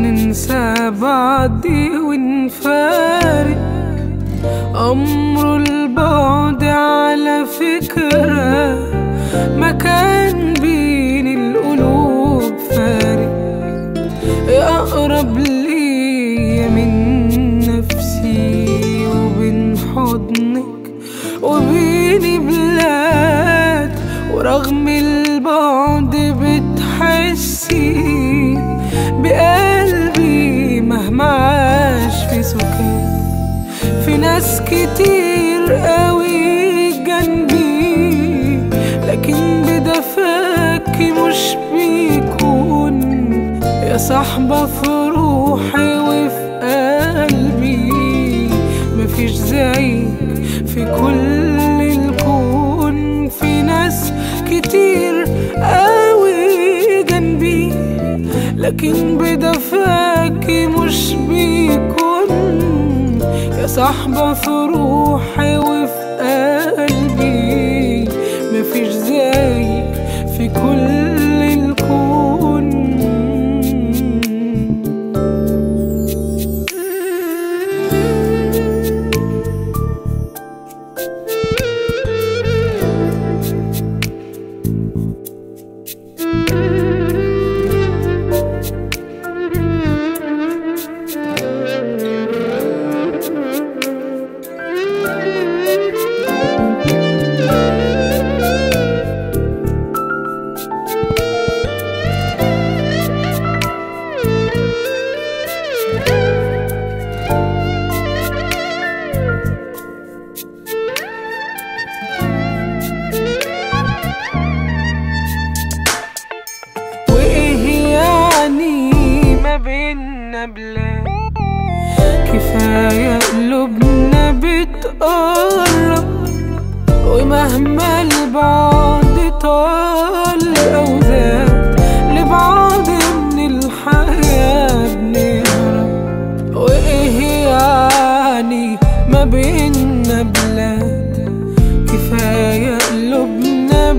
ننسى بعضي ونفارق. أمر البعد على فكرة ما كان بين القلوب فارق. أقرب ليا من نفسي وبين حضنك وبيني بلاد، ورغم البعد بتحسي بقلبي مهما عاش في سكات. في ناس كتير قوي جنبي لكن بدفاكي مش بيكون. يا صاحبة في روحي وفي قلبي مفيش زيك في كل الكون. في ناس كتير قوي جنبي لكن بدفاكي مش بيكون. يا صاحبة في روحي وفي قلبي مفيش زيك في كل الكون. بينا بلاد كفاية قلوبنا بتقرب، ومهما البعد طال أو زاد لبعض من الحياة بنهرب. وإيه يعني ما بينا بلاد كفاية قلوبنا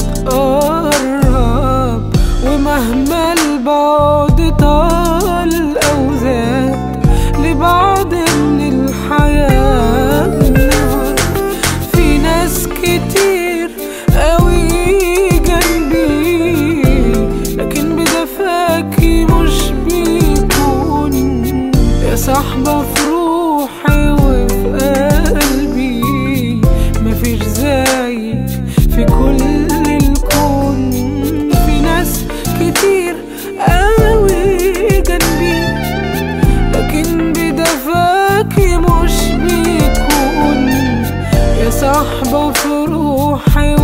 بتقرب، ومهما البعد طال أو زاد لبعض من الحياة بنهرب. في ناس كتير قوي جنبي لكن بدفاكي مش بيكون. يا صاحبة في روحي وفي قلبي مفيش زيك في كل الكون. في ناس كتير قوي جنبي لكن بدفاكي مش بيكون. يا صاحبة في روحي